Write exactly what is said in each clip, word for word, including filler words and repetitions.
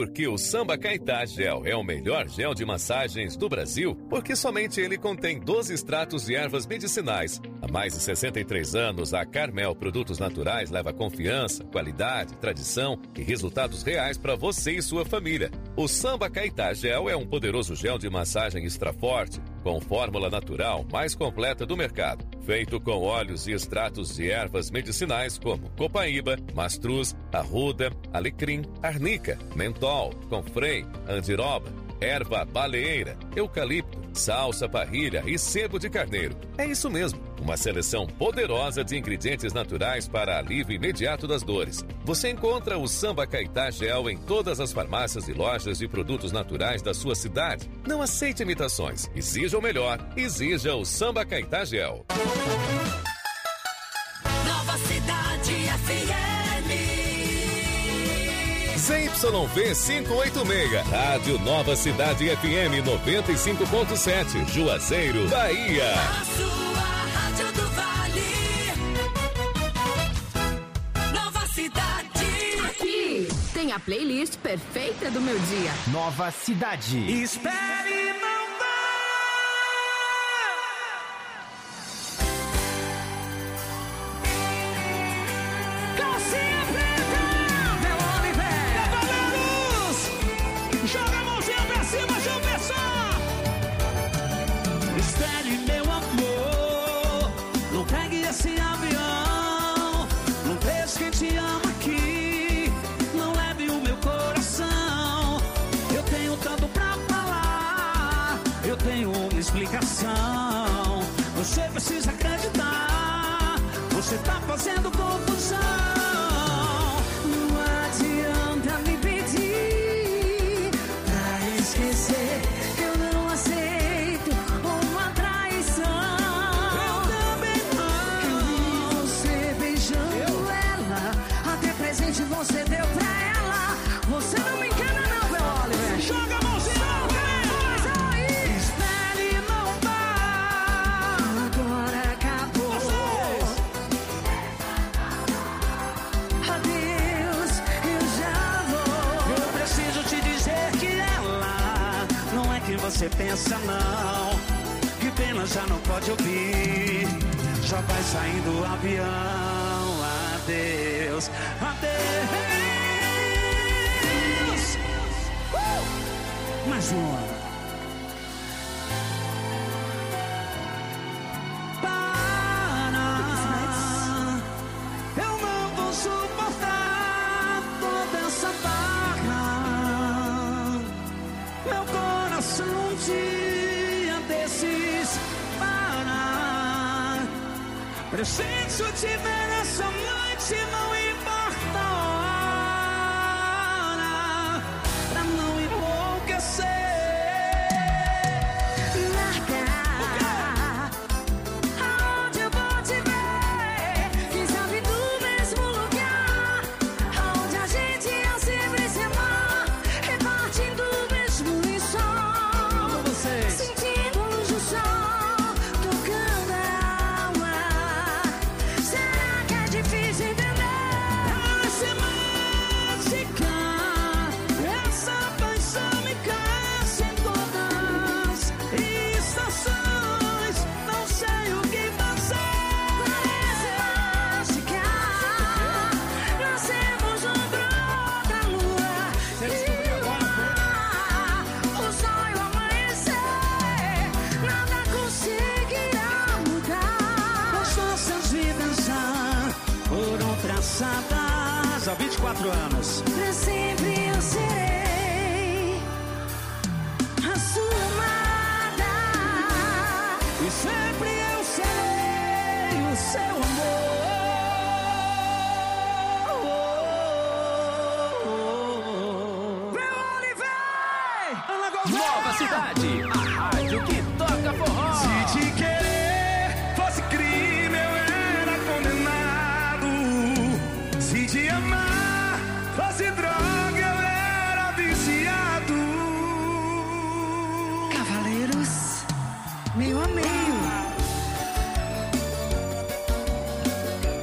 Porque o Samba Caetá Gel é o melhor gel de massagens do Brasil, porque somente ele contém doze extratos de ervas medicinais. Há mais de sessenta e três anos, a Carmel Produtos Naturais leva confiança, qualidade, tradição e resultados reais para você e sua família. O Samba Caetá Gel é um poderoso gel de massagem extra forte, com fórmula natural mais completa do mercado. Feito com óleos e extratos de ervas medicinais como copaíba, mastruz, arruda, alecrim, arnica, mentol, confrei, andiroba, erva baleeira, eucalipto, salsa parrilha e sebo de carneiro. É isso mesmo, uma seleção poderosa de ingredientes naturais para alívio imediato das dores. Você encontra o Samba Caetá Gel em todas as farmácias e lojas de produtos naturais da sua cidade. Não aceite imitações. Exija o melhor. Exija o Samba Caetá Gel. Nova Cidade F M. Z Y V quinhentos e oitenta e seis, Rádio Nova Cidade F M noventa e cinco ponto sete, Juazeiro, Bahia. A sua Rádio do Vale. Nova Cidade. Aqui tem a playlist perfeita do meu dia. Nova Cidade. Espere não esse avião, não deixe quem te ama aqui, não leve o meu coração. Eu tenho tanto pra falar, eu tenho uma explicação. Você precisa acreditar, você tá fazendo confusão. Não adianta me pedir pra esquecer, eu não aceito uma traição. Presente você deu pra ela. Você não me engana não, meu Oliver. Joga a mãozinha aí. Espere não vá, agora acabou. Adeus, eu já vou. Eu preciso te dizer que ela não é quem você pensa não. Que pena, já não pode ouvir. Já vai saindo o avião. Adeus, adeus. uh! Mais uma. Para, eu não vou suportar toda essa barra. Meu coração um dia desses para. Preciso te ver essa noite, não importa a hora, pra não enlouquecer. Largar, aonde eu vou te ver? Quem sabe do mesmo lugar, aonde a gente ia sempre se amar, repartindo o mesmo lençol, sentindo a luz do sol, tocando a alma. Será que é difícil entender? Essa mágica, essa paixão me cansa em todas estações. Não sei o que fazer. Parece mágica, nascemos um brota da lua. O sol e o amanhecer, nada conseguirá mudar as nossas vidas já foram traçadas há vinte e quatro anos. Pra sempre eu serei a sua amada, e sempre eu serei o seu amor. Meu Oliver! Nova Cidade, a rádio que toca forró. Se te querer fosse crime, eu era condenado. Se te amar fosse droga, eu era viciado. Cavaleiros, meio a meio.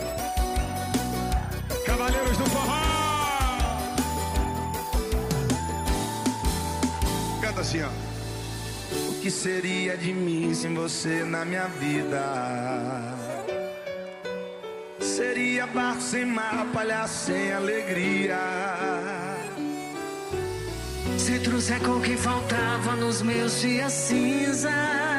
Cavaleiros do forró. canta assim, ó. O que seria de mim sem você na minha vida? Seria barco sem mar, palhaço sem alegria. Se trouxe a cor que faltava nos meus dias cinzas,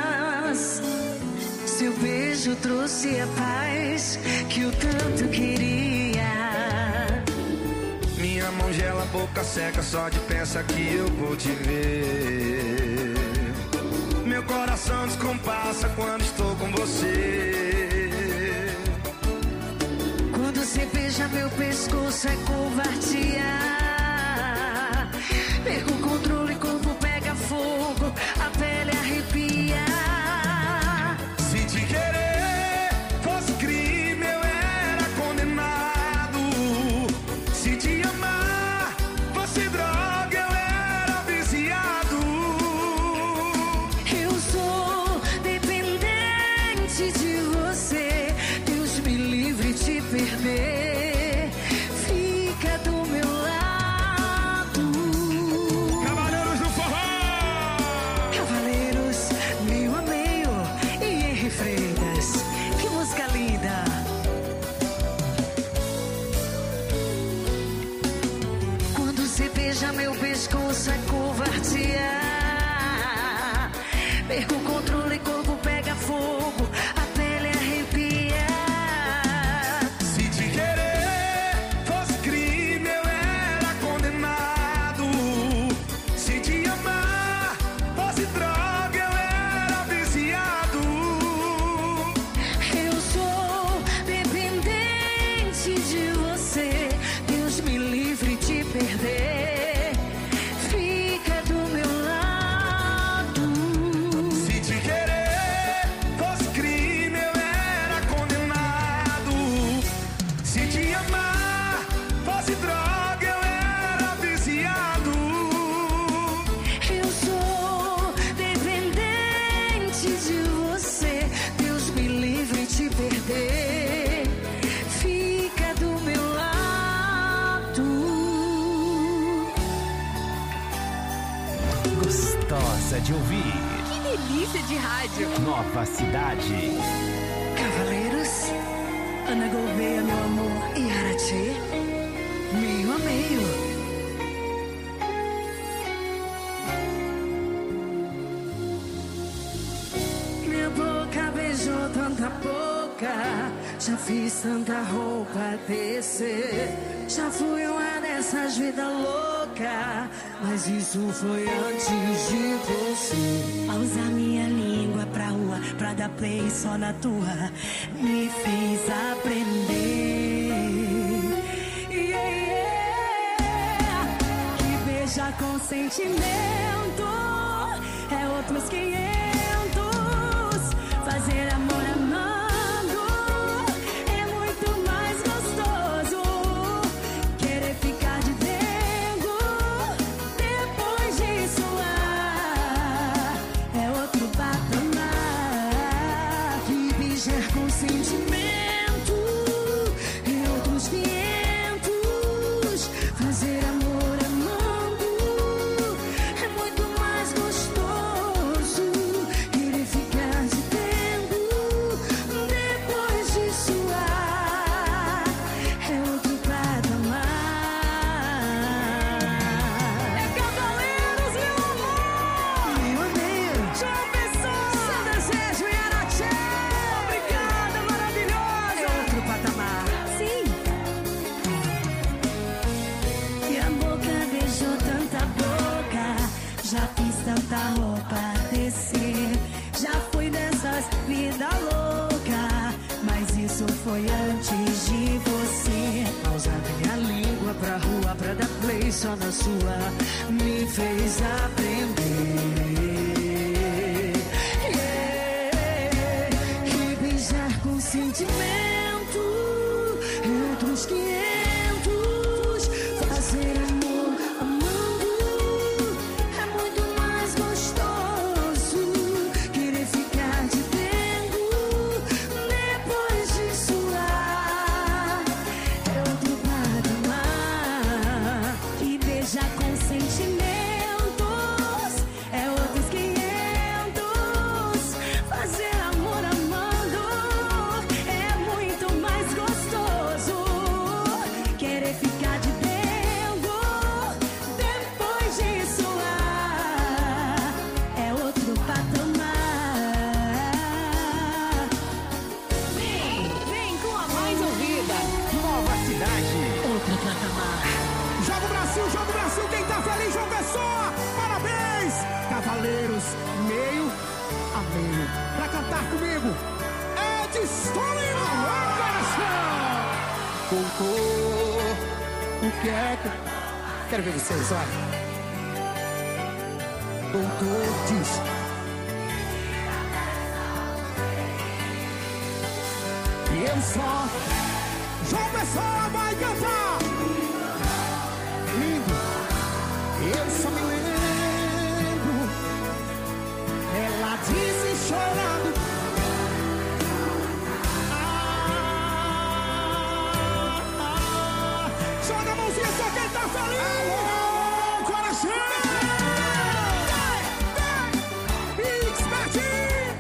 seu beijo trouxe a paz que eu tanto queria. Minha mão gela, boca seca, só de pensar que eu vou te ver. Meu coração descompassa quando estou com você. Quando você beija meu pescoço é covardia. Perco o controle, corpo pega fogo, a pele arrepia. Se te querer fosse crime, eu era condenado. Se te amar fosse droga, eu era viciado. Eu sou dependente de você, Deus me livre de perder. Fica do meu lado. Cavaleiros do forró! Cavaleiros, meio a meio, e Henri Freitas. Que música linda! Quando você beija meu pescoço é covardia. Perco o controle, corpo pega fogo, a pele arrepia. Se te querer fosse crime, eu era condenado. Se te amar fosse droga, eu era viciado. Eu sou dependente de você, Deus me livre de perder. Fica do meu lado. Se te querer fosse crime, eu era condenado. Se te amar fosse droga, eu era viciado. Eu sou dependente de você, Deus me livre de perder. Fica do meu lado. Gostosa de ouvir. Que delícia de rádio. Nova Cidade. Cavaleiros, Ana Gouveia, meu amor, e Arati, meio a meio. Minha boca beijou tanta boca, já fiz tanta roupa descer. Já fui uma dessas vidas loucas, mas isso foi antes de você. A usar minha língua pra rua, pra dar play só na tua, me fez aprender. Yeah, yeah. Que beija com sentimento é outros quinhentos. Fazer amor amando é muito mais gostoso. Querer ficar de dengo depois de suar é outro patamar. Que beijar com sentimento é outros quinhentos. Fazer amor amando é muito mais gostoso. Querer ficar de dengo depois de suar é outro patamar. É Cavaleiros, meu amor! Meu Deus! João Pessoa, Sandra Sérgio e Arati. Obrigada, É maravilhosa! outro patamar. Sim. E a boca beijou tanta boca, já fiz tanta roupa descer. Já fui dessas vida louca, mas isso foi antes de você. A usar minha língua pra rua, pra dar play só na sua, me fez aprender. Yeah. Que beijar com sentimento é outros quinhentos. Fazer amor amando é muito mais gostoso. Querer ficar de dengo depois de suar é outro patamar. Que beija com sentimento meio. Pra cantar comigo, Edson Lima, coração! Voltou, o que é que... Quero ver vocês, olha. Voltou, diz. E eu só... João Pessoa vai cantar. Lindo. Eu só me lembro. Ela disse chorando. Ah, ah, joga a mãozinha só quem tá feliz. Alô, coração. Mix Martin.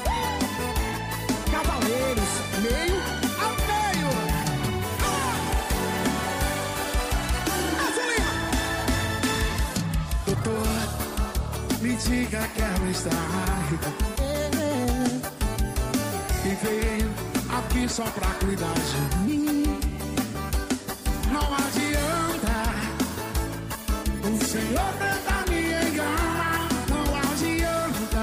Cavaleiros, meio ao meio. Doutor, me diga que ela está e veio aqui só pra cuidar de mim. Não adianta o Senhor tentar me enganar. Não adianta.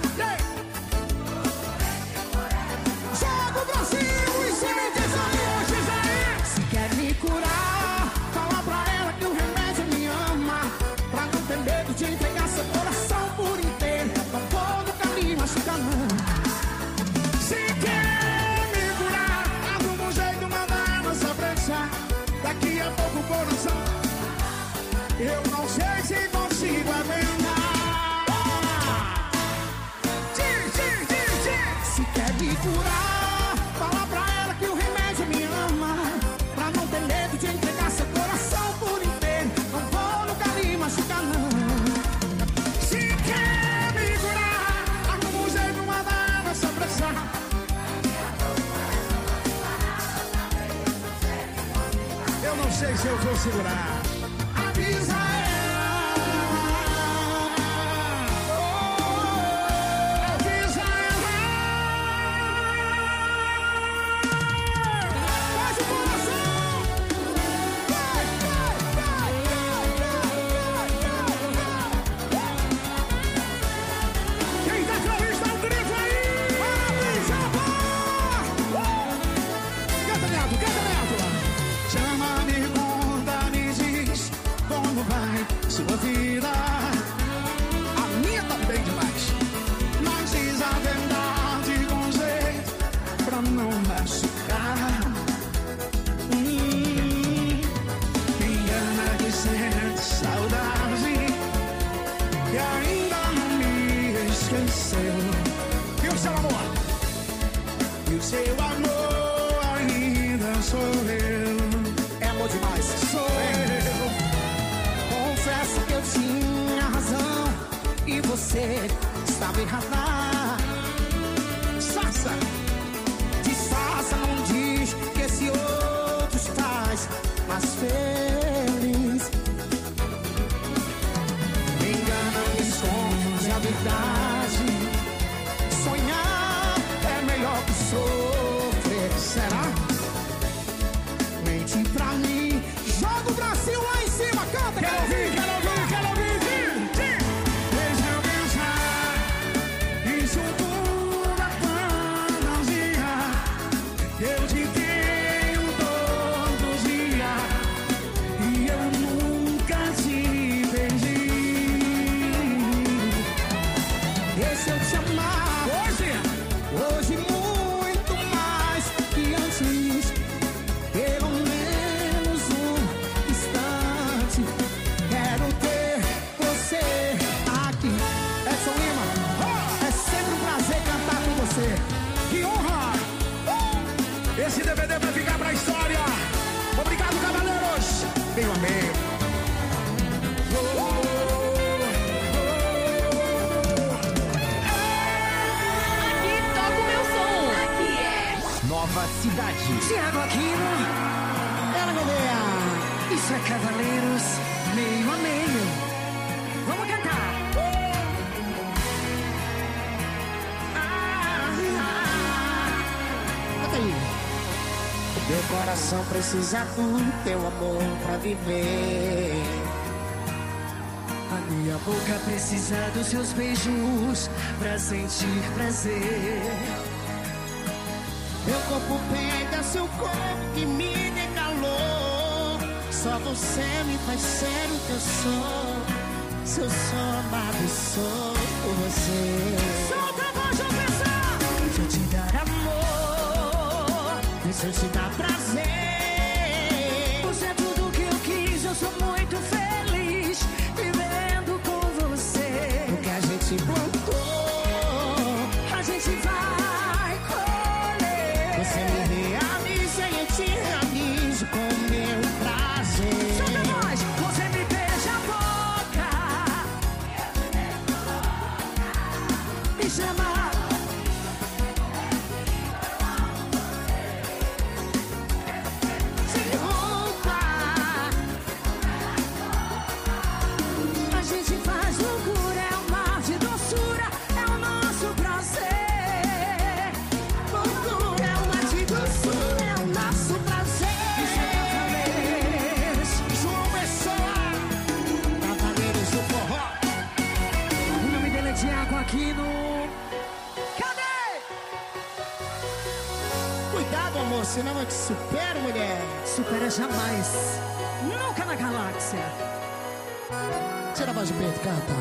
Joga o Brasil e se me diz aí, diz aí. Se quer me curar, fala pra ela que o remédio me ama. Pra não ter medo de entregar seu coração por inteiro. Não vou nunca me machucar, não. Se quer me curar, arruma um jeito, manda ela se apressar. Daqui a pouco o coração, eu não sei se consigo aguentar. Diz, diz, diz, diz. Se quer me curar, fala pra ela que o remédio me ama. Pra não ter medo de entregar seu coração por inteiro. Não vou nunca lhe machucar, não. Se quer me curar, arruma um jeito, manda ela se apressar. Eu não sei se eu vou segurar. Avisa ela. Oh, avisa ela. Faz o coração. Vai, vai, vai, vai, vai, vai. Quem tá feliz dá um grito aí. Parabéns, Jabá. Canta, Neto, canta, Neto. Chama, me conta, me diz como vai sua vida. A minha também demais. Mas diz a verdade com jeito pra não machucar. Hum, me engana que sente saudade e ainda não me esqueceu. E o seu amor? E o seu amor ainda sou eu. É amor demais, sou eu. Confesso que eu tinha razão e você estava errada. Sassa, disfarça, não diz que esse outro te faz mais feliz. Me engana, me esconde a verdade. Sonhar é melhor que sofrer, será? Mente pra mim, joga o Brasil lá em cima, canta, quero ouvir, quero ouvir, quero ouvir, diz, diz. Deixa eu pensar, isso tudo é fantasia. Eu te tenho todo dia e eu nunca te perdi. E se eu te amar hoje, hoje muito mais que antes. Pelo menos um instante, quero ter você aqui. Edson Lima, é sempre um prazer cantar com você. Que honra! Esse D V D vai ficar pra história. Obrigado, cavaleiros. Meio a meio. Oh, oh, Aqui toca o meu som. Aqui é Nova Cidade. Thiago Aquino, ela Gouveia. Isso é Cavaleiros, meio a meio. Vamos cantar. Bota aí. Meu coração precisa do teu amor pra viver. A minha boca precisa dos seus beijos pra sentir prazer. Meu corpo pega seu corpo que me dê calor. Só você me faz ser o que eu sou. Se eu sou amado, sou por você. Solta a voz, João Pessoa! Deixa eu te dar amor, deixa eu te dar prazer. Você é tudo que eu quis, eu sou muito feliz vivendo com você. O que a gente plantou, a gente vai colher. Você me realiza e eu te realizo com o meu prazer. Solta a voz! Você me beija a boca, me chama. Sem roupa, a gente faz loucura. É um mar de doçura, é o nosso prazer. Loucura é um mar de doçura, é o nosso prazer. João Pessoa, Cavaleiros do Forró. O nome dele é Thiago Aquino. Cadê? Cuidado, amor, senão eu te supero, mulher. Supera jamais, nunca na galáxia. Tira a voz de peito, canta.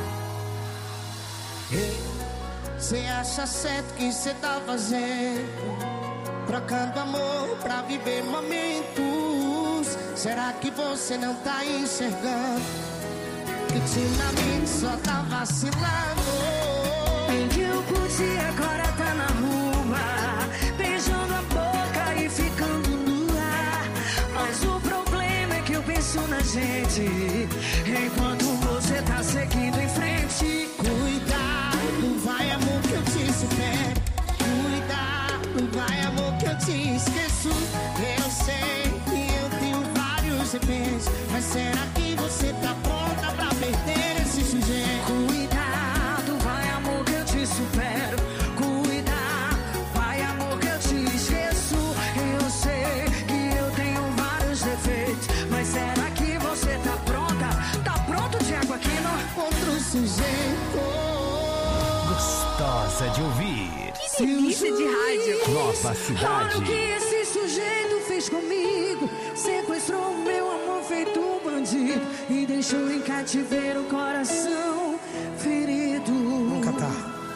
Cê acha certo que cê tá fazendo? Trocando amor pra viver momentos. Será que você não tá enxergando que ultimamente só tá vacilando? Bem que eu podia, agora tá na rua, beijando a boca e ficando nua. Mas o problema é que eu penso na gente enquanto você tá seguindo em frente. Cuidado, vai amor que eu te supero. Cuidado, vai amor que eu te esqueço. Eu sei que eu tenho vários defeitos, mas será que você tá pronta pra perder esse sujeito? Cuidado, vai amor que eu te supero. Cuidado, vai amor que eu te esqueço. Eu sei que eu tenho vários defeitos, mas será que você tá pronta? Tá pronto, Thiago Aquino? Outro sujeito. Gostosa de ouvir. Que delícia de rádio. Nova Olha Cidade. o que esse sujeito fez comigo. Sequestrou o meu amor feito um bandido e deixou em cativeiro o coração ferido. Nunca tá.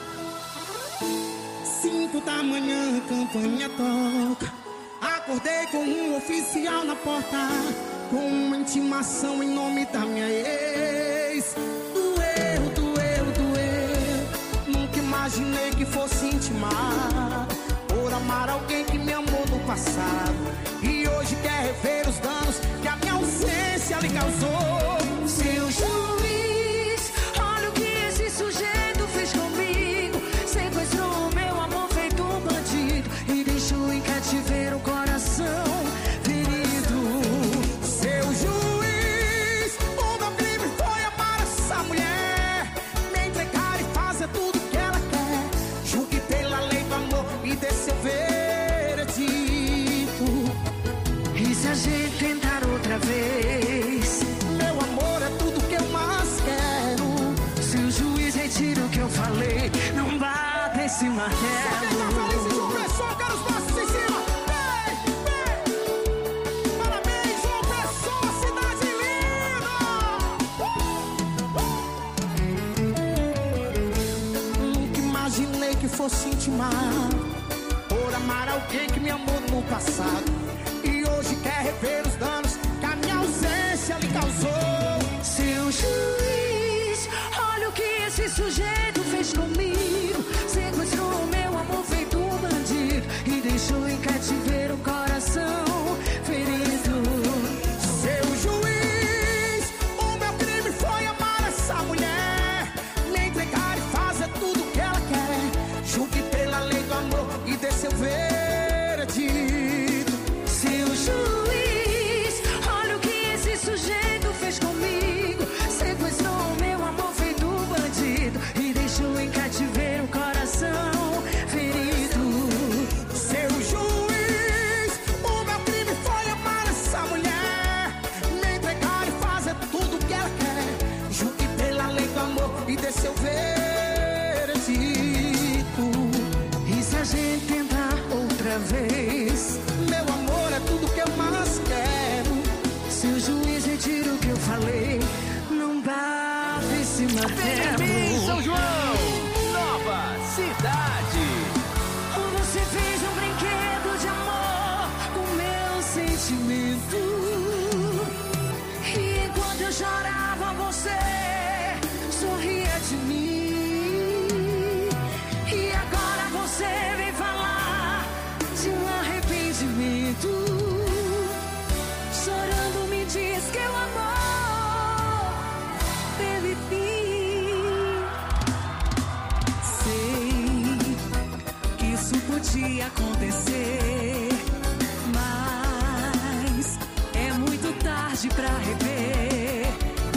Cinco da manhã, a campanha toca. Acordei com um oficial na porta, com uma intimação em nome da minha ex. Doeu, doeu, doeu. Nunca imaginei que fosse intimar por amar alguém que me amou no passado e hoje quer rever os danos que a minha ausência lhe causou. Seu juiz, olha o que esse sujeito fez comigo. Sequestrou o meu amor feito um bandido e deixou em cativeiro o coração ferido. Seu juiz, o meu crime foi amar essa mulher, me entregar e fazer tudo que ela quer. Julgue pela lei do amor e dê seu veredito. E se a gente tentar outra vez? Meu amor é tudo que eu mais quero. Se o juiz retira o que eu falei, não bata esse martelo. Quem tá feliz em João Pessoa, quero os braços em cima. Vem, vem. Parabéns, João Pessoa, cidade linda. Nunca imaginei que fosse intimar por amar alguém que me amou no passado e hoje quer rever os danos que a minha ausência lhe causou. Seu juiz, olha o que esse sujeito fez comigo. Sequestrou o meu amor feito um bandido e deixou em cativeiro o coração ferido. Seu juiz, o meu crime foi amar essa mulher, me entregar e fazer tudo que ela quer. Julgue pela lei do amor e dê seu veredito. Seu juiz, olha o que esse sujeito fez comigo. Sequestrou o meu amor feito um bandido e deixou em cativeiro e dê seu veredito. E se a gente tentar outra vez? Meu amor é tudo que eu mais quero. Se o juiz retira o que eu falei, não bate esse martelo. Vem em São João, Nova Cidade. Você fez um brinquedo de amor com meu sentimento. E enquanto eu chorava, você sorria de mim. E agora você vem falar de um arrependimento. Chorando me diz que o amor teve fim. Sei que isso podia acontecer, mas é muito tarde pra rever.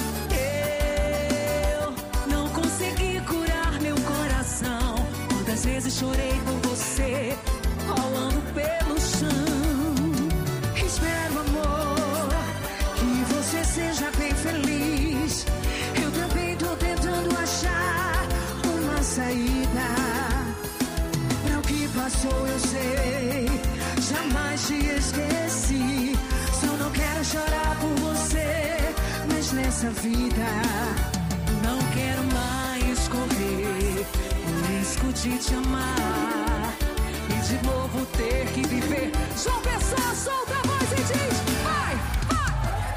Eu não consegui curar meu coração. Quantas vezes chorei por você, rolando pelo chão. Espero, amor, que você seja bem feliz. Eu também tô tentando achar uma saída. Pra o que passou eu sei, jamais te esqueci. Só não quero chorar por você, mas nessa vida não quero mais correr o risco de te amar e de novo ter que viver. João Pessoa, solta a voz e diz: vai, vai!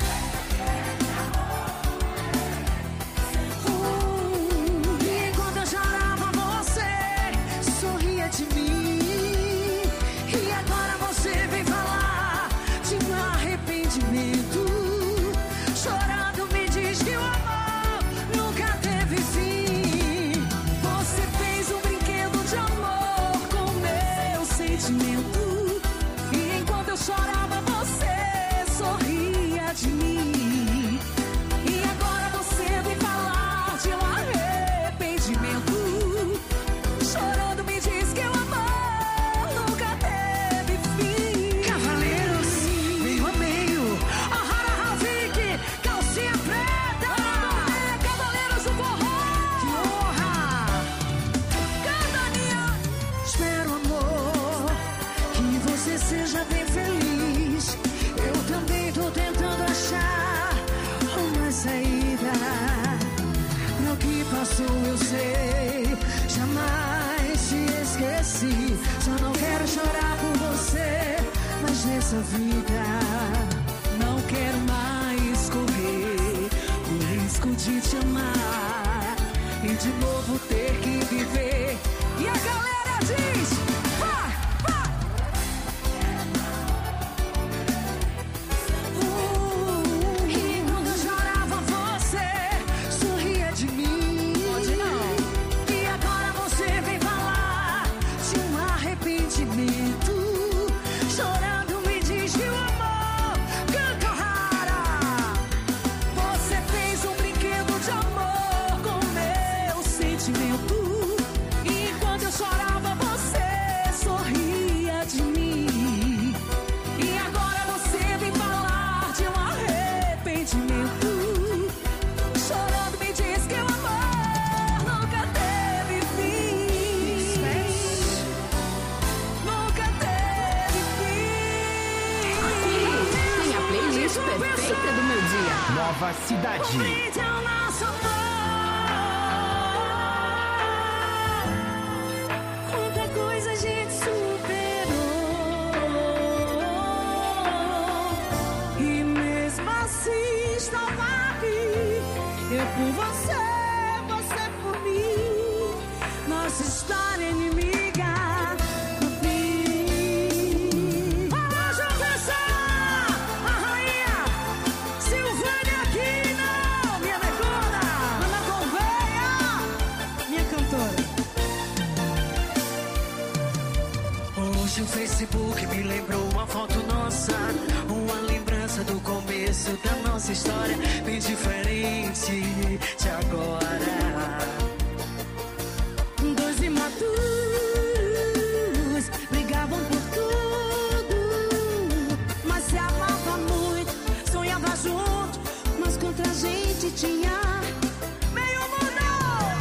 Uh, e enquanto eu chorava, você sorria de mim. E agora você vem falar de um arrependimento. Chorando me diz que o amor nunca teve fim. Você fez um brinquedo de amor com meu sentimento. E enquanto eu chorava, você sorria de mim. E agora você vem falar de um arrependimento. Chorando me diz que o amor nunca teve fim. Cavaleiros, meio a meio, Ahara Ravik, calcinha preta. Cavaleiros do forró, que honra. Cantania. Espero, amor, que você seja bem feliz. Eu também tô tentando achar uma saída. Pra o que passou eu sei, jamais te esqueci. Só não quero chorar por você, mas nessa vida não quero mais correr o risco de te amar e de novo ter que viver. E a galera diz: vai, vai! Uh, e quando eu chorava, você sorria de mim. Pode não. E agora você vem falar de um arrependimento. Chorando me diz que o amor canta rara. Você fez um brinquedo de amor com meu sentimento. E enquanto eu chorava, você sorria de mim. E agora você vem falar de um arrependimento. Chorando me diz que o amor nunca teve fim. Nunca teve fim. Aqui tem a playlist perfeita do meu dia. Nova Cidade. Brinde ao nosso amor. Quanta coisa a gente superou. E mesmo assim estava aqui. Eu por você, você por mim. Nossa história é inimiga do fim. Alô, João Pessoa, a rainha Silvânia aqui, não, minha negona, Ana Gouveia, minha cantora. Hoje o Facebook me lembrou uma foto nossa, uma lembrança do começo da nossa história, bem diferente de agora. Dois imaturos brigavam por tudo, mas se amavam muito, sonhava junto, mas contra a gente tinha meio mundo.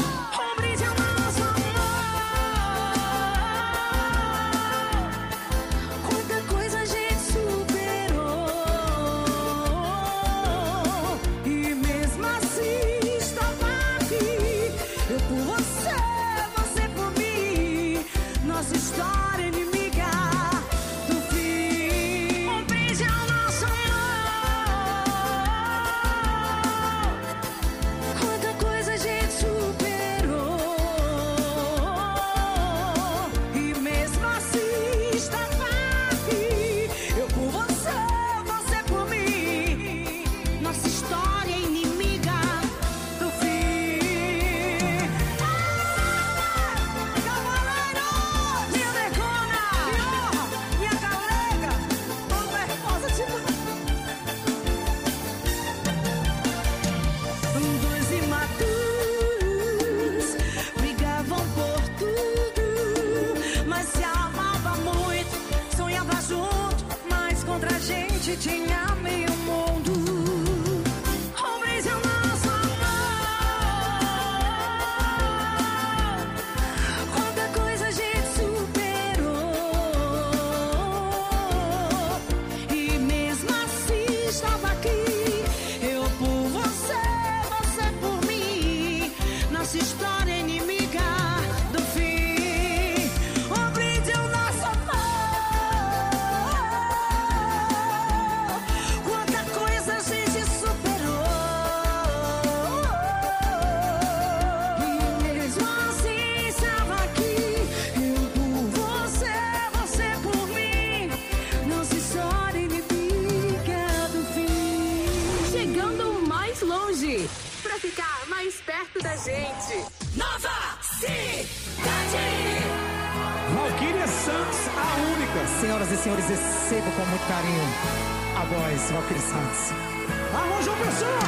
pra gente. Nova Cidade. Valquíria Santos, a única. Senhoras e senhores, recebo com muito carinho a voz Valquíria Santos. Alô, João Pessoa!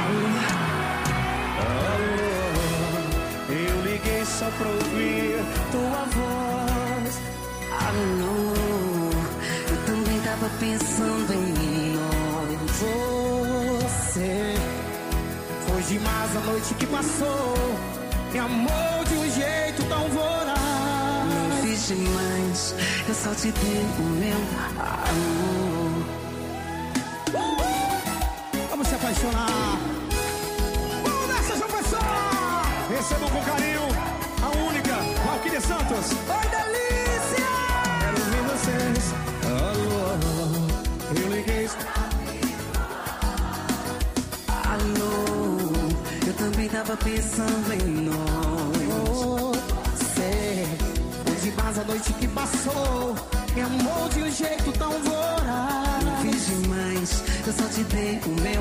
Alô, eu liguei só pra ouvir tua voz. Alô, eu também tava pensando em nós. Você foi demais a noite que passou. Me amou de um jeito tão voraz. Não fiz demais, eu só te dei o meu amor. Vamos se apaixonar. Vamos nessa, João Pessoa! Recebam com carinho a única Valquíria Santos. Oi, delícia! Quero ouvir vocês. Alô, eu liguei. Alô, eu também tava pensando em nós. Você foi demais a noite que passou. Me amou de um jeito tão voraz. Não fiz demais, eu só te dei o meu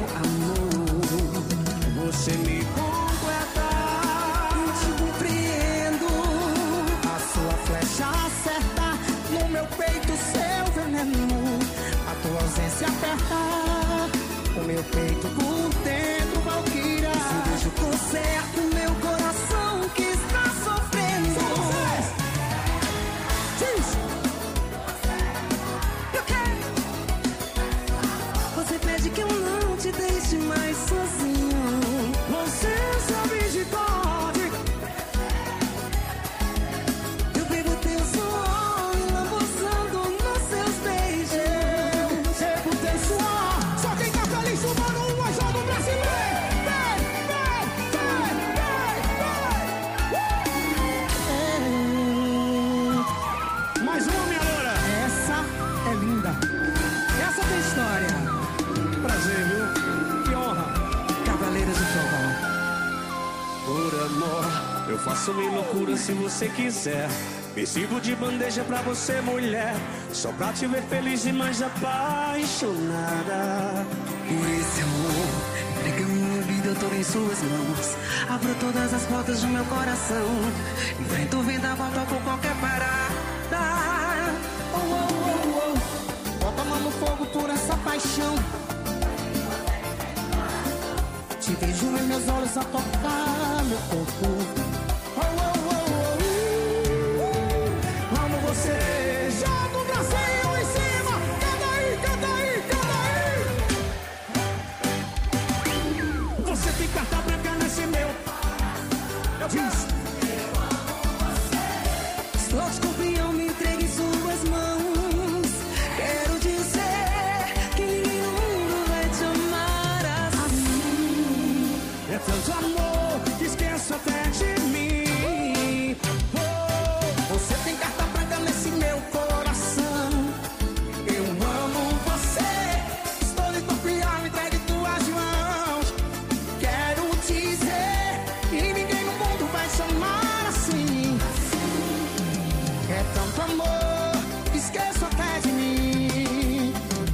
amor. Você me completa. Eu te compreendo. A sua flecha acerta no meu peito, seu veneno. A tua ausência aperta o meu peito por dentro, Valquíria. Se beijo conserta o meu coração que está sofrendo. Diz! Você pede que eu não te deixe mais sozinho. Você sabe de toque. Eu bebo teu suor, lambuzando nos seus beijos. Chego teu suor. Só quem tá feliz sumando um anjão do brasileiro. Vem, vem, vem, vem. Mais uma, minha loura. Essa é linda. Essa tem história. Prazer, viu? Que honra. Cavaleiros do Forró. Por amor, eu faço mil loucuras se você quiser. Me sirvo de bandeja pra você, mulher. Só pra te ver feliz e mais apaixonada. Por esse amor, entreguei minha vida, eu tô em suas mãos. Abro todas as portas do meu coração. Enfrento o vendaval, toco qualquer parada. Oh, oh, oh, oh. Bota a mão no fogo por essa paixão. Te vejo em meus olhos a tocar meu corpo. Oh, oh, oh, oh. Amo você. Joga o Brasil em cima. Canta aí, canta aí, canta aí. Você tem carta branca nesse meu. Eu disse. Estou escorpião, me entregue em suas mãos. Quero dizer que ninguém no mundo vai te amar assim. É tanto amor que esqueço até de mim. Oh, Você tem carta branca nesse meu coração. Eu amo você. Estou de escorpião, me entregue em tuas mãos. Quero dizer que ninguém no mundo vai te amar assim. É tanto amor, esqueço até de mim.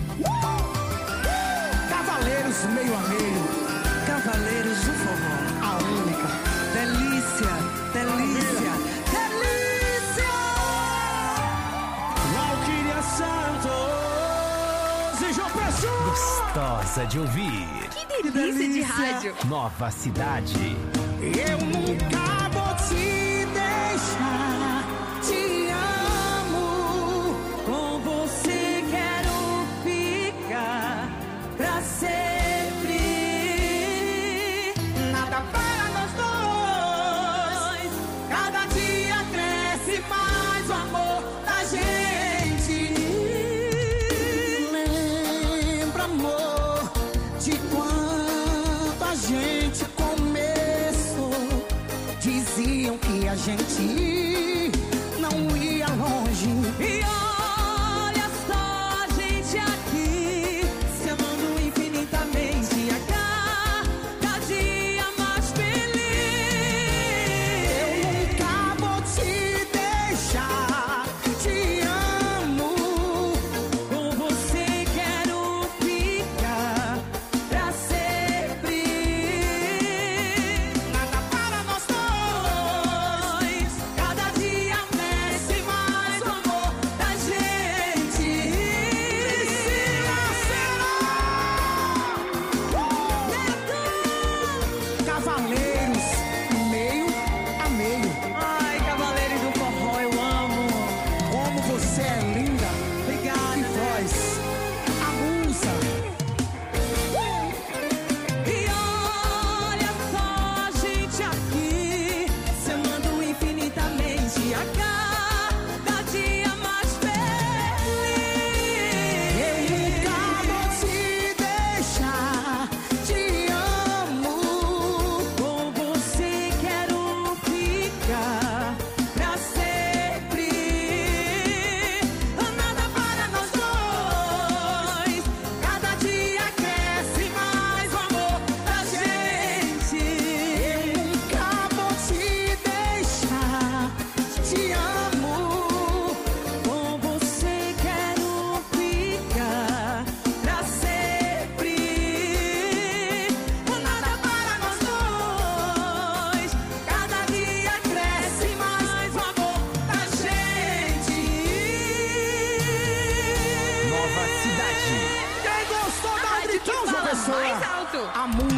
Cavaleiros meio a meio. Cavaleiros do Forró. A única. Delícia, delícia, delícia. Valquíria Santos e João Pessoa. Gostosa de ouvir. Que delícia de rádio. Nova Cidade. Eu nunca vou te deixar. Te amo. Com você quero ficar pra sempre. Nada para nós dois. Cada dia cresce mais o amor da gente. Lembra, amor, de quando a gente começou. Diziam que a gente não ia longe. E olha só a gente aqui, se amando infinitamente a cada dia mais feliz. Eu nunca vou te deixar. Te amo. Com você quero ficar pra sempre. Nada para nós dois.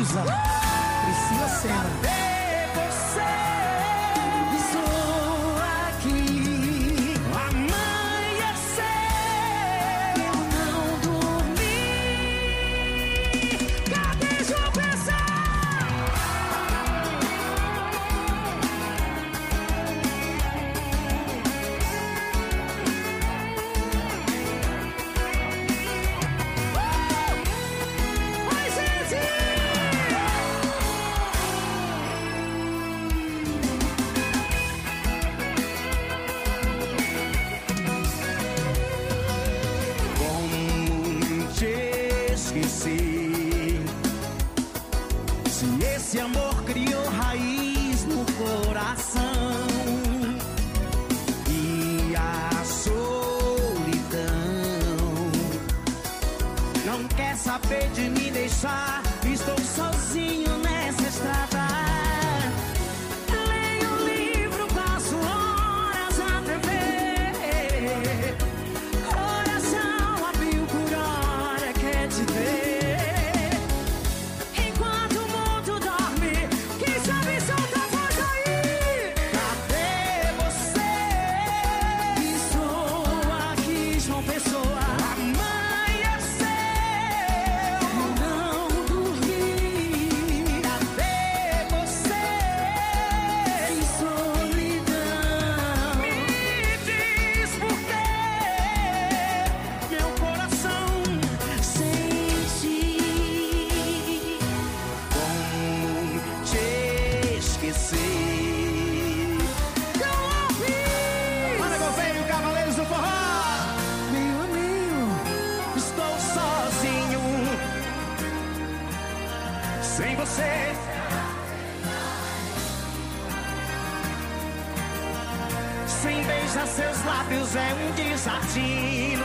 Luísa, Priscila Senna. Cadê você? Estou aqui. Amanhecer, eu não dormi. Cadê João Pessoa? Oi, gente! Como te esqueci? Se esse amor criou raiz no coração e a solidão não quer saber de me deixar, estou sozinho nessa estrada. Leio um livro, passo horas na T V. Coração a mil por hora quer te ver. Enquanto o mundo dorme, quem sabe solta a voz aí. Cadê você? Estou aqui, João Pessoa. Amanheceu, Eu não dormi. cadê você? Que solidão. Me diz por quê meu coração Senti. como te esquecer. Manda Governo, Cavaleiros do Forró. Meu amigo, Estou sozinho sem você. Sem beijar seus lábios é um desatino.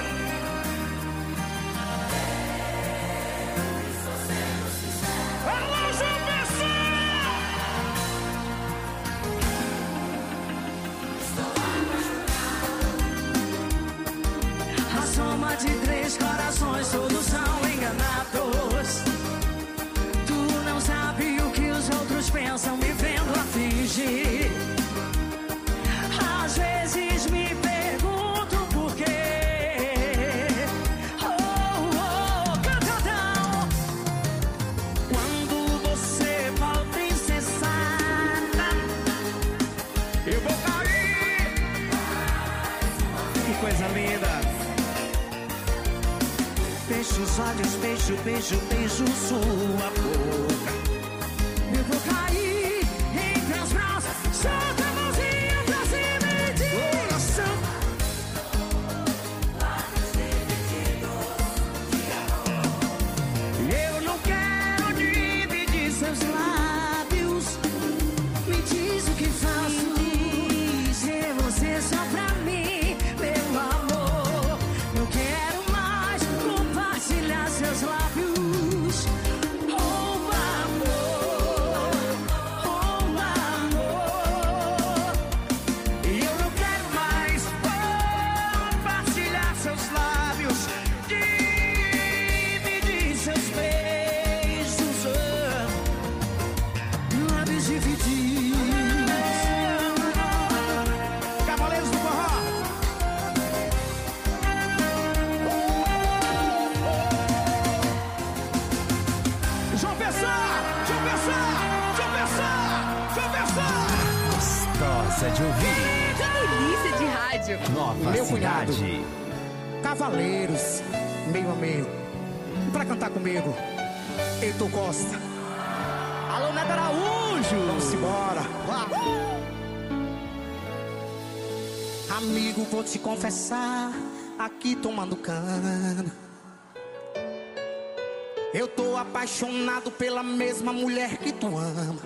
Alô, João Pessoa! a soma de três corações todos são enganados. Tu não sabe o que os outros pensam me vendo a fingir. Às vezes me pergunto por quê. Oh, oh, cantadão. Quando você volta incessada, eu vou cair. Que coisa linda. Fecho os olhos, beijo, beijo, beijo sua boca. Eu vou cair em teus braços. Solta a mãozinha pra cima e diz: Coração. Eu não quero dividir seus lábios. me diz o que faço. Ser você só pra mim, meu amor. Não quero mais compartilhar seus lábios. Oh, amor, oh, amor. E eu não quero mais compartilhar seus lábios, dividir seus beijos, Lábios divididos. Cavaleiros do Forró. João Pessoa, João Pessoa, João Pessoa, João Pessoa. Gostosa de ouvir. Que delícia de rádio. Nova Meu cunhado. cidade. Cavaleiros, meio a meio. E pra cantar comigo, Heitor Costa. Alô, Neto Araújo. Vamos embora. Amigo, vou te confessar, aqui tomando cana. Eu tô apaixonado pela mesma mulher que tu ama.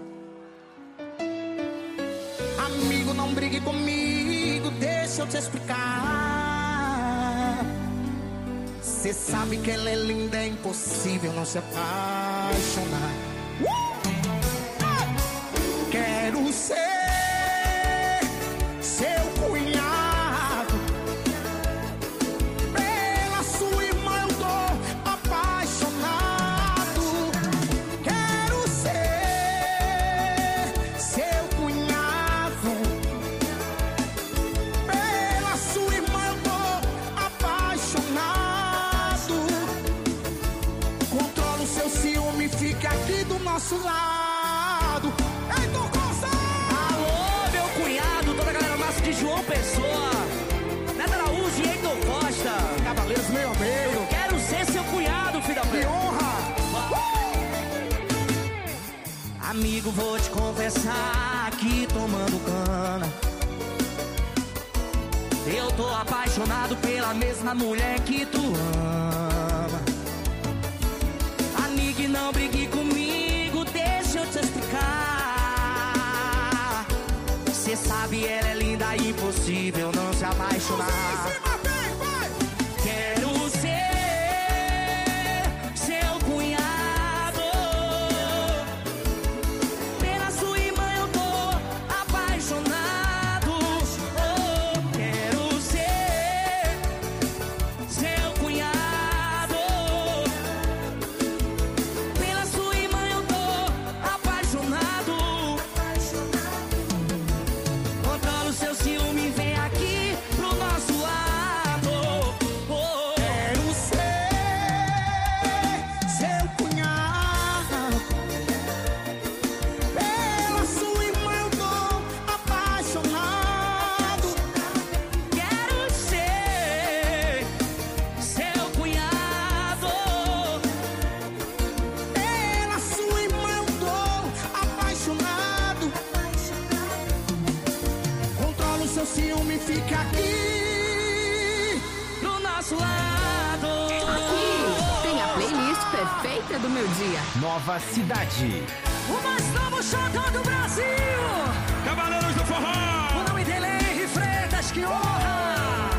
Amigo, não brigue comigo, deixa eu te explicar. Cê sabe que ela é linda, é impossível não se apaixonar. Quero ser seu cunhado. Pela sua irmã eu tô apaixonado. Quero Amigo, vou te confessar aqui tomando cana, eu tô apaixonado pela mesma mulher que tu ama. Amigo, não brigue comigo, deixa eu te explicar. Cê sabe, ela é linda e impossível não se apaixonar. Quero ser seu cunhado, pela sua irmã eu tô apaixonado. Oh, quero ser seu cunhado, pela sua irmã eu tô apaixonado. Controla o seu ciúme, vem aqui pro nosso lado. Oh, Quero ser seu cunhado, pela sua irmã eu tô apaixonado. quero ser seu cunhado, Pela sua irmã eu tô apaixonado. Controla o seu ciúme, fica aqui. pro nosso lado. Aqui tem a playlist perfeita do meu dia. Nova Cidade. O mais novo xodó do Brasil. Cavaleiros do Forró! O nome dele é Henry Freitas, que honra.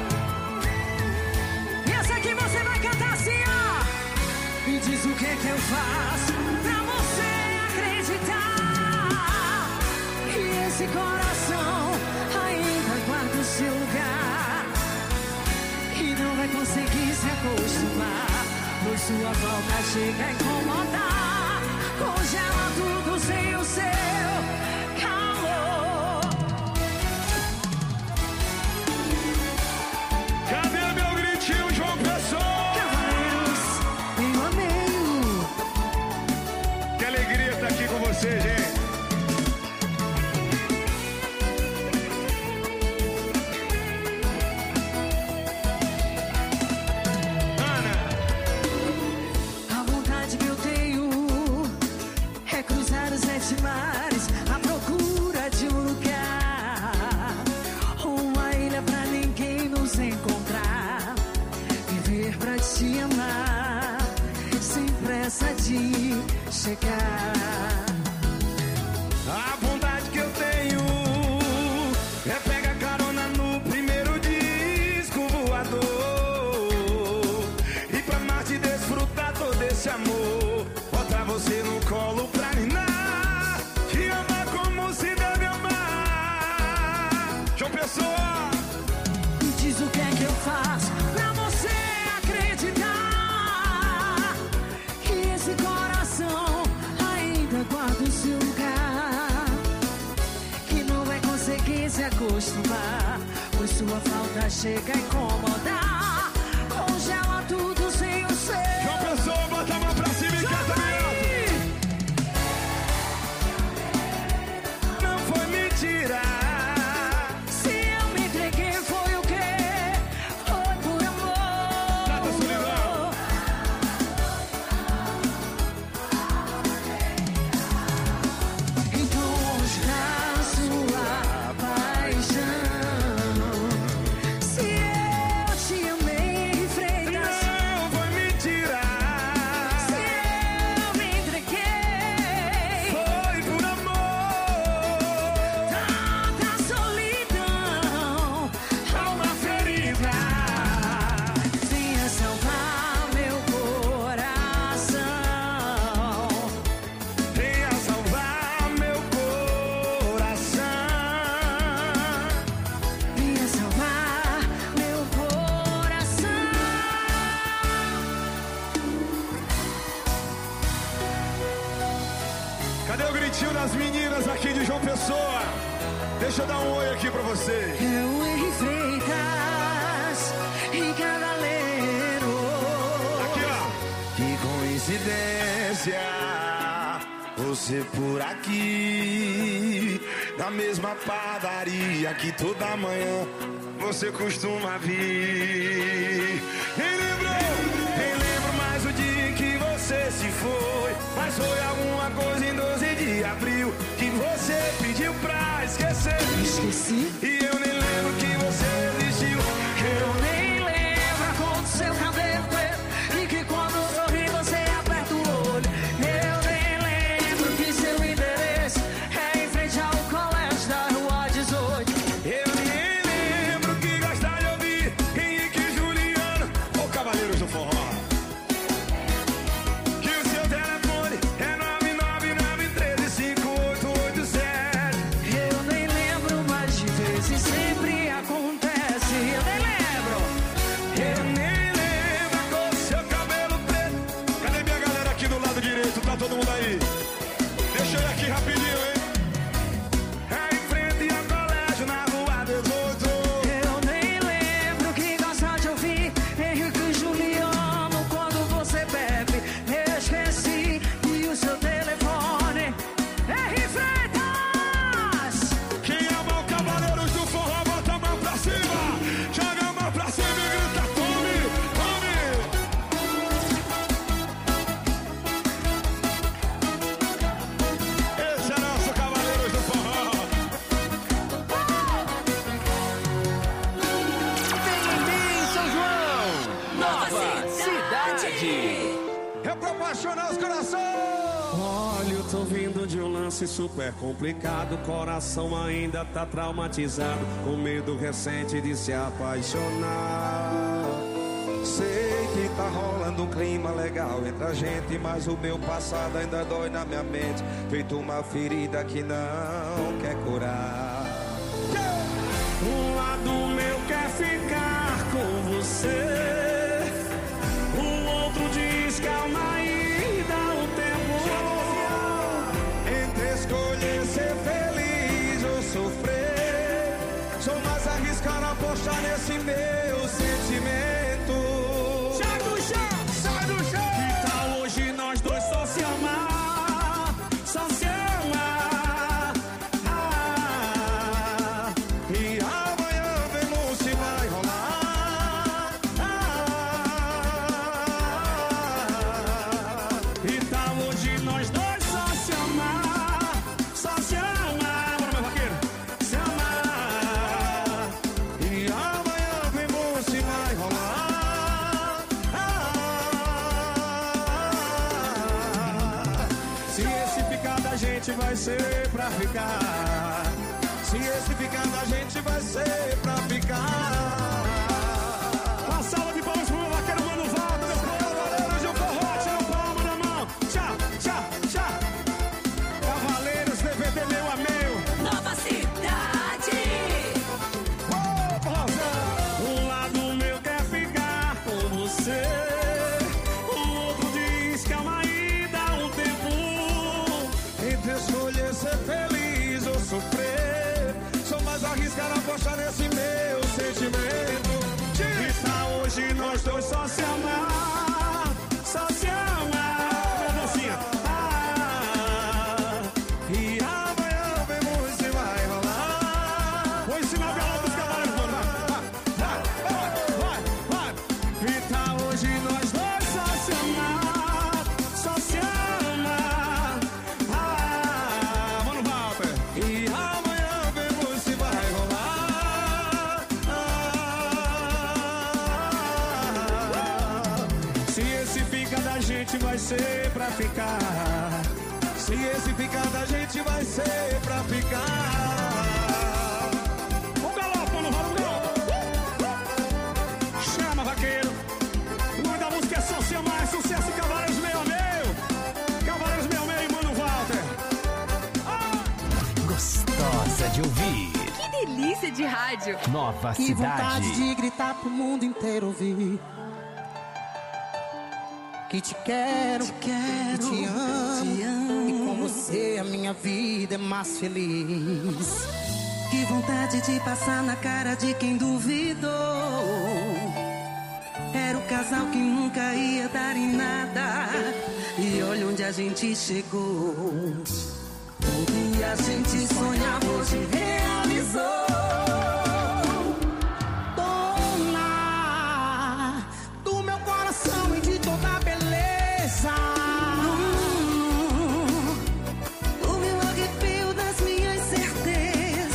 E essa aqui você vai cantar assim, ó. Me diz o que que eu faço pra você acreditar que esse coração ainda guarda o seu lugar e não vai conseguir se acostumar, pois sua falta chega a incomodar, congela tudo sem o seu calor. Cadê meu gritinho, João Pessoa? Cavaleiros, meio a meio. Que alegria estar aqui com você, gente. Ana, A vontade que eu tenho é cruzar os sete mares à procura de um lugar, uma ilha pra ninguém nos encontrar, viver pra te amar sem pressa de chegar. a vontade que eu tenho é pegar carona no primeiro disco voador e pra Marte desfrutar todo esse amor, botar você no colo pra ninar, te amar como se deve amar. João Pessoa, Me diz o que é que eu faço pra você acreditar que esse coração ainda guarda o seu lugar, que não vai conseguir se acostumar, pois sua falta chega a incomodar, congela tudo sem o seu. João Pessoa, bota a mão pra cima e canta bem alto. Não foi mentira. Se eu me entreguei foi o quê? Foi por amor. Tata Solidão. Então hoje na sua paixão, se eu te amei, Freitas, Não foi mentira. se eu me entreguei, Foi por amor. tanta solidão, alma ferida, venha salvar meu coração. Venha salvar meu coração. Venha salvar meu coração. Cadê o gritinho das meninas aqui de João Pessoa? Deixa eu dar um oi aqui pra você. Eu Henry Freitas e Cavaleiro. Aqui, ó. Que coincidência, você por aqui, na mesma padaria que toda manhã Você costuma vir. Quem lembrou? nem lembro mais o dia em que você se foi, mas foi alguma coisa em doze de abril. esquecer. Esqueci. E eu nem lembro que você existiu. Eu nem lembro como seu cabelo preto. E que quando sorri você aperta o olho. Eu nem lembro que seu endereço é em frente ao colégio da rua dezoito. Eu nem lembro que gosta de ouvir Henrique e Juliano ou Cavaleiros do Forró. Que o seu telefone é nove nove nove um três cinco oito oito sete. Eu nem lembro, mas de vez em sempre acontece. Eu nem lembro. Eu nem lembro a cor do seu cabelo preto. Cadê minha galera aqui do lado direito? Tá todo mundo aí? Deixa eu ir aqui rapidinho, hein? É em frente ao colégio na rua dezoito. Eu nem lembro que gosta de ouvir Henrique e Juliano quando você bebe. Eu esqueci e o seu telefone é em Freitas. Quem ama o Cavaleiros do Forró, bota a mão pra cima. Joga a mão pra cima e grita: tome, tome. Esse é nosso Cavaleiros do Forró. Tem São João. Nova Cidade. É pra apaixonar os corações. Olha, eu tô vindo de um lance super complicado. Coração ainda tá traumatizado, com medo recente de se apaixonar. Sei que tá rolando um clima legal entre a gente, mas o meu passado ainda dói na minha mente, feito uma ferida que não quer curar. Um lado meu quer ficar com você, o outro diz calma aí, dá um tempo. Entre escolher ser feliz ou sofrer, sou mais arriscado apostar nesse meu sentimento. Sai do chão, sai do chão. Que tal hoje nós dois só se amar, só se amar. Ah, E amanhã vemos se vai rolar. que tal hoje nós dois só se amar, só se amar. Bora, meu vaqueiro, se amar. E amanhã vemos se vai rolar. Se esse ficar da gente vai ser pra ficar. Se esse ficar da gente vai ser pra ficar. Uma salva de palmas pro meu vaqueiro Mano Valdo, meu Cavaleiros do Forró, tira o palmo da mão. Tchá, tchá, tchá. Cavaleiros, D V D meu a meu. Nova Cidade. Ô, Rosão! Um lado meu quer ficar com você, o outro diz calma aí, dá um tempo. Entre escolher ser feliz ou sofrer, sou mais arriscado apostar nesse meu sentimento. Que tal hoje nós dois só se amar, só se amar. Olha a dancinha. Ah, E amanhã vemos se vai rolar. vou ensinar o violão dos cavaleiros, mano. Vai, vai, vai, vai. Que tal hoje nós dois só se amar, só se amar. Ah, mano, Walter. E amanhã vemos se vai rolar. Se esse fica da gente vai ser pra ficar. Se esse ficar da gente vai ser pra ficar. Um galope, mano, rola um galope. Chama, vaqueiro. O nome da música é Só Se Amar, é sucesso, Cavaleiros Meu a Meu. Cavaleiros Meu a Meu e Mano Walter. Gostosa de ouvir. Que delícia de rádio. Nova Que vontade Cidade. de gritar pro mundo inteiro ouvir que te quero, Te quero, que te amo, te amo. e com você a minha vida é mais feliz. Que vontade de passar na cara de quem duvidou. Era o casal que nunca ia dar em nada. E olha onde a gente chegou. O que a gente sonhava hoje realizou. Dona do meu coração e de toda a beleza. Hum, o meu arrepio das minhas certezas.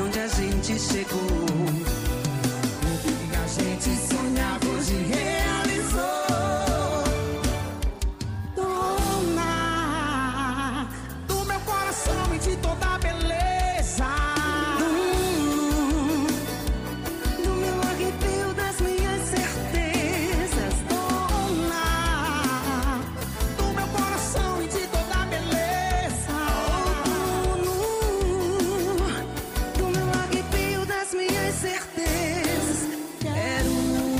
onde a gente chegou. O que a gente sonhava hoje realizou. Dona do meu coração e de toda a beleza, do meu arrepio das minhas certezas. Dona do meu coração e de toda a beleza, do meu arrepio das minhas certezas. Quero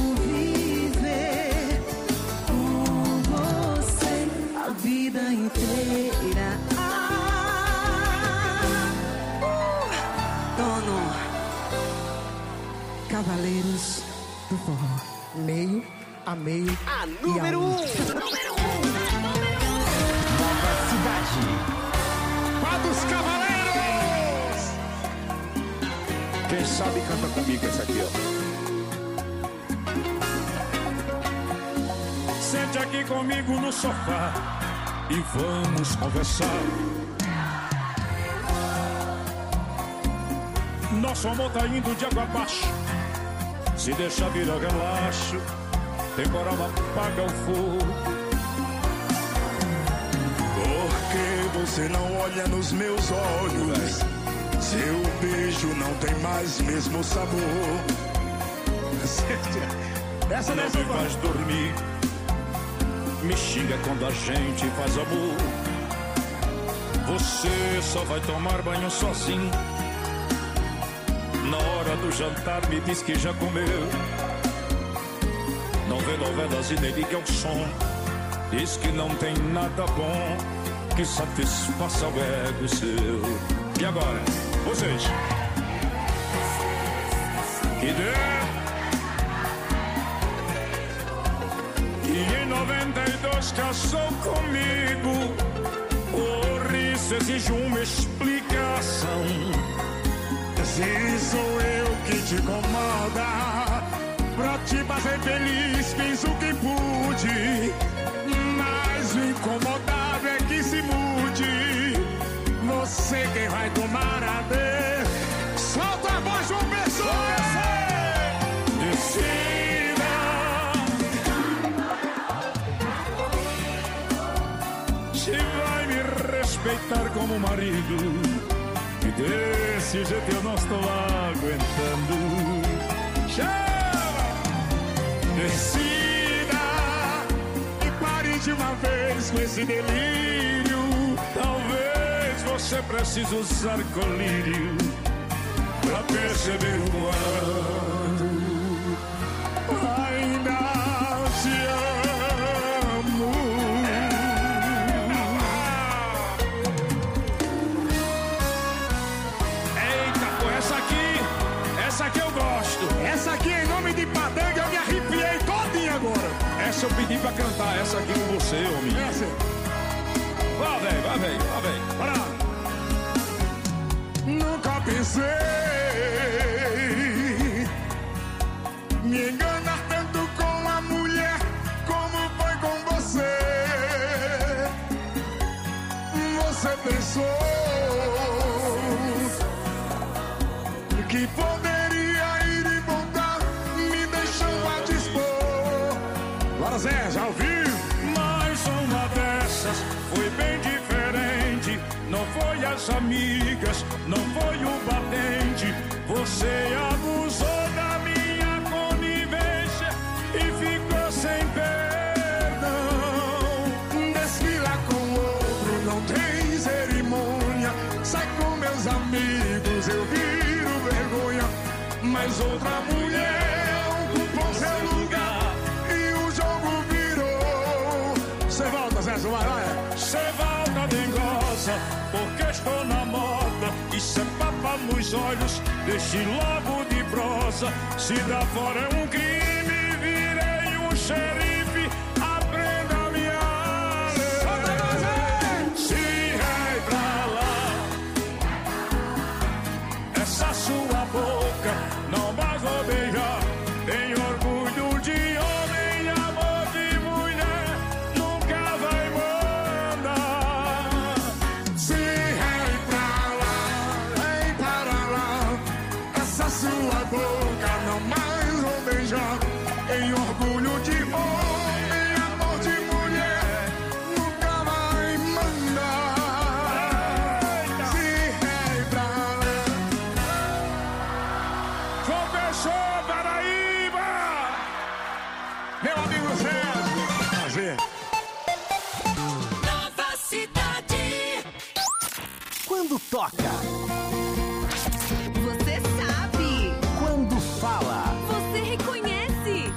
viver com você a vida inteira. Ah, uh, dono, Cavaleiros do Forró, meio a meio. A número um. Número um. Nova Cidade. Pá dos Cavaleiros! Quem sabe canta comigo essa aqui, ó. Sente aqui comigo no sofá e vamos conversar. Nosso amor tá indo de água abaixo. Se deixar virar relaxo, temporal apaga o fogo. Por que você não olha nos meus olhos? Seu beijo não tem mais mesmo sabor. Essa não me faz dormir, me xinga quando a gente faz amor. Você só vai tomar banho sozinho. Na hora do jantar me diz que já comeu. Não vê novelas e nem liga ao som. Diz que não tem nada bom que satisfaça o ego seu. E agora, vocês? Que dê. E em noventa e dois casou comigo. Por isso exijo uma explicação. Se sou eu que te incomoda, pra te fazer feliz fiz o que pude. Mas o incomodado é que se mude. Você quem vai tomar a vez. Solta a voz, João Pessoa. Decida. Se vai me respeitar como marido. E desse jeito eu não estou aguentando. Chama! Decida e pare de uma vez com esse delírio. Talvez você precise usar colírio pra perceber o quanto ainda te amo. Essa aqui eu gosto. Essa aqui em nome de Padanga eu me arrepiei todinha agora. Essa eu pedi pra cantar, essa aqui com você, homem. Essa. Vá, velho, vá, velho, vá, velho. Bora. Nunca pensei me enganar tanto com a mulher como foi com você. Você pensou que poderia ir e voltar, me deixando a dispor. Bora, Zé, já ouviu? Mas uma dessas foi bem diferente. Não foi as amigas, não foi o batente. Você abusou da minha conivência e ficou sem perdão. Desfila com outro, não tem cerimônia. Sai com meus amigos, eu viro vergonha. Mas outra mulher ocupou seu lugar e o jogo virou. Cê volta, Zé, vai, vai. Cê volta bem goza, porque estou na moda. Isso é papa nos olhos, deixe logo de prosa. Se dá fora é um crime, virei um xerife. Aprenda a me ler. Se vai pra lá, essa sua boca não mais vou beijar. Tem orgulho de homem, amor de mulher, nunca vai mandar. Se vem pra lá, vem para lá, na sua boca, não mais vou beijar. Em orgulho de homem, amor de mulher, nunca vai mandar. Se é pra João Pessoa, Paraíba, meu amigo Sérgio. Prazer. Nova Cidade. Quando toca, Você sabe. quando fala, Você reconhece.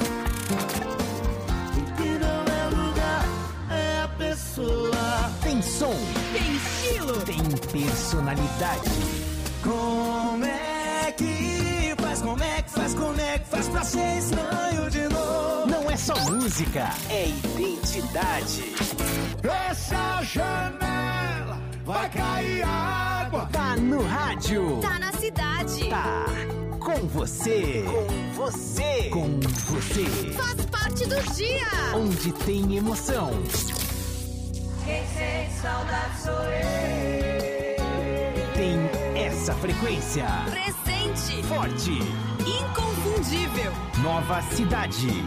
Que não é lugar, é a pessoa. tem som, Tem estilo. tem personalidade. Como é que faz, como é que faz, como é que faz pra ser estranho de novo? Não é só música, é identidade. Fecha a janela, vai cair água. Tá no rádio, Tá na cidade. tá com você, com você, com você. Faz parte do dia. Onde tem emoção, Quem sente saudade sou eu. tem essa frequência. Presente. Forte, Inconfundível. Nova Cidade.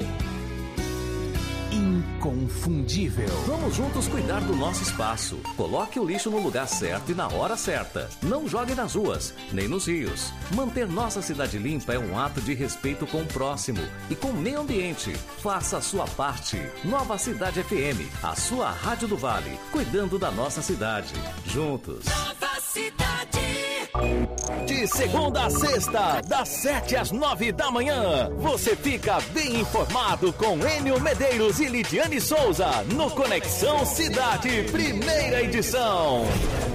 Inconfundível. Vamos juntos cuidar do nosso espaço. Coloque o lixo no lugar certo e na hora certa. Não jogue nas ruas, nem nos rios. Manter nossa cidade limpa é um ato de respeito com o próximo e com o meio ambiente. Faça a sua parte. Nova Cidade F M, a sua rádio do Vale, cuidando da nossa cidade. Juntos. Nova Cidade. De segunda a sexta, das sete às nove da manhã, você fica bem informado com Enio Medeiros e Lidiane Souza no Conexão Cidade, primeira edição.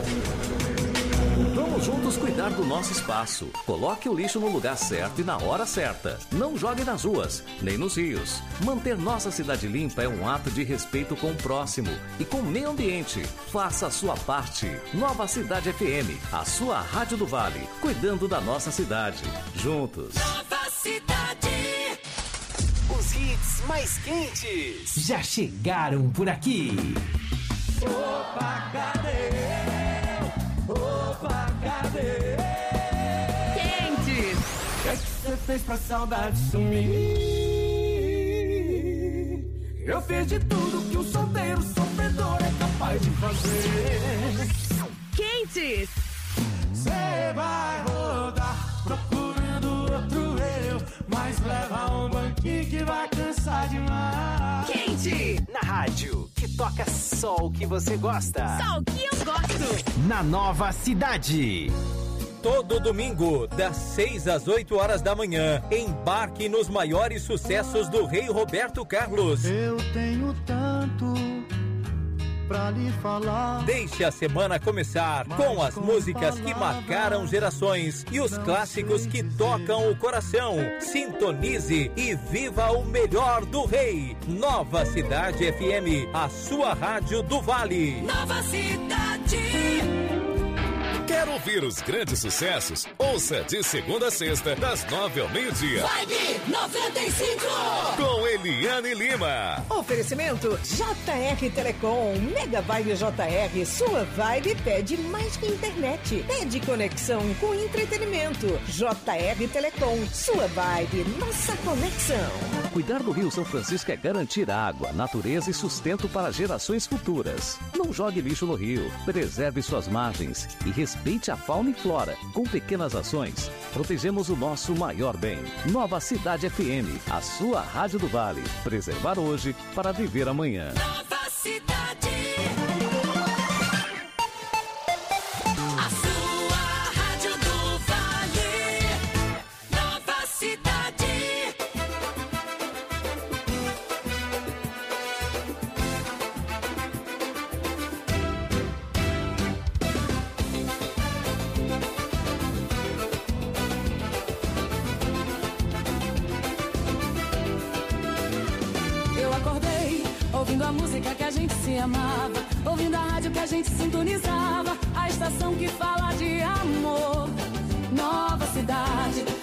Vamos juntos cuidar do nosso espaço. Coloque o lixo no lugar certo e na hora certa. Não jogue nas ruas, nem nos rios. Manter nossa cidade limpa é um ato de respeito com o próximo e com o meio ambiente. Faça a sua parte. Nova Cidade F M, a sua rádio do Vale, cuidando da nossa cidade. Juntos. Nova Cidade. Os hits mais quentes já chegaram por aqui. Opa, cadê? Opa, cadê? Quentes. O que é que você fez pra saudade sumir? Eu fiz de tudo que um solteiro sofredor é capaz de fazer. Quentes. Você vai rodar procurando outro eu, mas leva um banquinho que vai cansar demais. Quente. Na rádio, que toca só o que você gosta. Só o que eu gosto. Na Nova Cidade. Todo domingo, das seis às oito horas da manhã, embarque nos maiores sucessos do Rei Roberto Carlos. Eu tenho tanto pra lhe falar. Deixe a semana começar com as músicas que marcaram gerações e os clássicos que tocam o coração. Sintonize e viva o melhor do Rei. Nova Cidade F M, a sua rádio do Vale. Nova Cidade. Quer ouvir os grandes sucessos? Ouça de segunda a sexta, das nove ao meio-dia. Vibe noventa e cinco. Com Eliane Lima. Oferecimento J R Telecom, Mega Vibe J R, sua vibe pede mais que internet. Pede conexão com entretenimento. J R Telecom, sua vibe, nossa conexão. Cuidar do Rio São Francisco é garantir água, natureza e sustento para gerações futuras. Não jogue lixo no rio, preserve suas margens e respeite a fauna e flora. Com pequenas ações, protegemos o nosso maior bem. Nova Cidade F M, a sua rádio do Vale. Preservar hoje para viver amanhã. Nova Cidade. A sua rádio do Vale. Nova Cidade. Eu acordei ouvindo a música que a gente se amava, ouvindo a rádio que a gente sintonizava, a estação que fala de amor. Nova Cidade.